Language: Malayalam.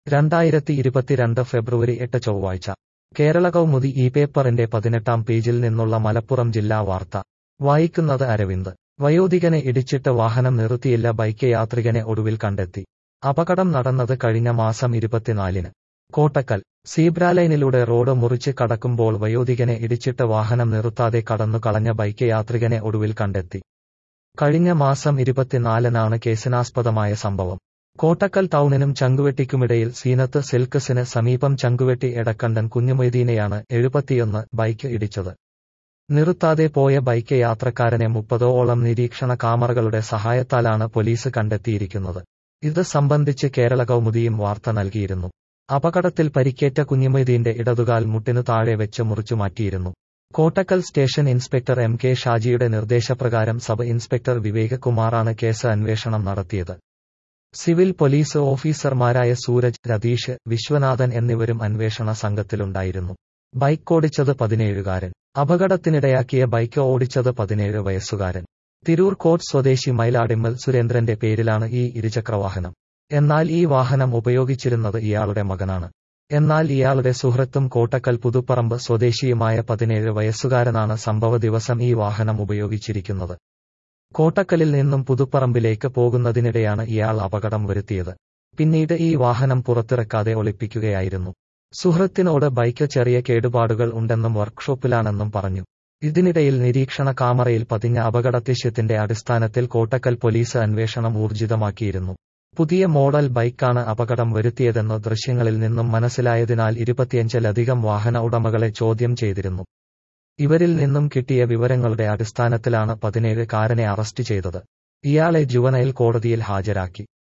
2022 ഫെബ്രുവരി 8 ചൊവ്വാഴ്ച കേരള കൗമുദി ഈ പേപ്പറിന്റെ 18-ാം പേജിൽ നിന്നുള്ള മലപ്പുറം ജില്ലാ വാർത്ത വായിക്കുന്നത് അരവിന്ദ്. വയോധികനെ ഇടിച്ചിട്ട് വാഹനം നിർത്തിയില്ല, ബൈക്ക് യാത്രികനെ ഒടുവിൽ കണ്ടെത്തി. അപകടം നടന്നത് കഴിഞ്ഞ മാസം 24-ന്. കോട്ടക്കൽ സീബ്രാലൈനിലൂടെ റോഡ് മുറിച്ച് കടക്കുമ്പോൾ വയോധികനെ ഇടിച്ചിട്ട് വാഹനം നിർത്താതെ കടന്നു കളഞ്ഞ ബൈക്ക് യാത്രികനെ ഒടുവിൽ കണ്ടെത്തി. കഴിഞ്ഞ മാസം 24-നാണ് കേസിനാസ്പദമായ സംഭവം. കോട്ടക്കൽ ടൗണിനും ചങ്കുവെട്ടിക്കുമിടയിൽ സീനത്ത് സിൽക്സിന് സമീപം ചങ്കുവെട്ടി എടക്കണ്ടൻ കുഞ്ഞുമൊയ്തീനെയാണ് 71 ബൈക്ക് ഇടിച്ചത്. നിർത്താതെ പോയ ബൈക്ക് യാത്രക്കാരനെ 30ഓളം നിരീക്ഷണ കാമറകളുടെ സഹായത്താലാണ് പോലീസ് കണ്ടെത്തിയിരിക്കുന്നത്. ഇത് സംബന്ധിച്ച് കേരള കൗമുദിയും വാർത്ത നൽകിയിരുന്നു. അപകടത്തിൽ പരിക്കേറ്റ കുഞ്ഞുമൊയ്തീന്റെ ഇടതുകാൽ മുട്ടിനു താഴെ വെച്ച് മുറിച്ചുമാറ്റിയിരുന്നു. കോട്ടക്കൽ സ്റ്റേഷൻ ഇൻസ്പെക്ടർ MK ഷാജിയുടെ നിർദ്ദേശപ്രകാരം സബ് ഇൻസ്പെക്ടർ വിവേക് കുമാറാണ് കേസ് അന്വേഷണം നടത്തിയത്. സിവിൽ പോലീസ് ഓഫീസർമാരായ സൂരജ്, രതീഷ്, വിശ്വനാഥൻ എന്നിവരും അന്വേഷണ സംഘത്തിലുണ്ടായിരുന്നു. ബൈക്ക് ഓടിച്ചത് 17കാരൻ. അപകടത്തിനിടയാക്കിയ ബൈക്ക് ഓടിച്ചത് 17 വയസ്സുകാരൻ. തിരൂർ കോട്ട് സ്വദേശി മൈലാടിമ്മൽ സുരേന്ദ്രന്റെ പേരിലാണ് ഈ ഇരുചക്രവാഹനം. എന്നാൽ ഈ വാഹനം ഉപയോഗിച്ചിരുന്നത് ഇയാളുടെ മകനാണ്. എന്നാൽ ഇയാളുടെ സുഹൃത്തും കോട്ടക്കൽ പുതുപ്പറമ്പ് സ്വദേശിയുമായ 17 വയസ്സുകാരനാണ് സംഭവ ദിവസം ഈ വാഹനം ഉപയോഗിച്ചിരിക്കുന്നത്. കോട്ടക്കലിൽ നിന്നും പുതുപ്പറമ്പിലേക്ക് പോകുന്നതിനിടെയാണ് ഇയാൾ അപകടം വരുത്തിയത്. പിന്നീട് ഈ വാഹനം പുറത്തിറക്കാതെ ഒളിപ്പിക്കുകയായിരുന്നു. സുഹൃത്തിനോട് ബൈക്ക് ചെറിയ കേടുപാടുകൾ ഉണ്ടെന്നും വർക്ക്ഷോപ്പിലാണെന്നും പറഞ്ഞു. ഇതിനിടയിൽ നിരീക്ഷണ കാമറയിൽ പതിഞ്ഞ അപകടദൃശ്യത്തിന്റെ അടിസ്ഥാനത്തിൽ കോട്ടക്കൽ പോലീസ് അന്വേഷണം ഊർജിതമാക്കിയിരുന്നു. പുതിയ മോഡൽ ബൈക്കാണ് അപകടം വരുത്തിയതെന്ന് ദൃശ്യങ്ങളിൽ നിന്നും മനസ്സിലായതിനാൽ 25-ലധികം വാഹന ഉടമകളെ ചോദ്യം ചെയ്തിരുന്നു. ഇവരിൽ നിന്നും കിട്ടിയ വിവരങ്ങളുടെ അടിസ്ഥാനത്തിലാണ് 17കാരനെ അറസ്റ്റ് ചെയ്തത്. ഇയാളെ ജുവനൈൽ കോടതിയിൽ ഹാജരാക്കി.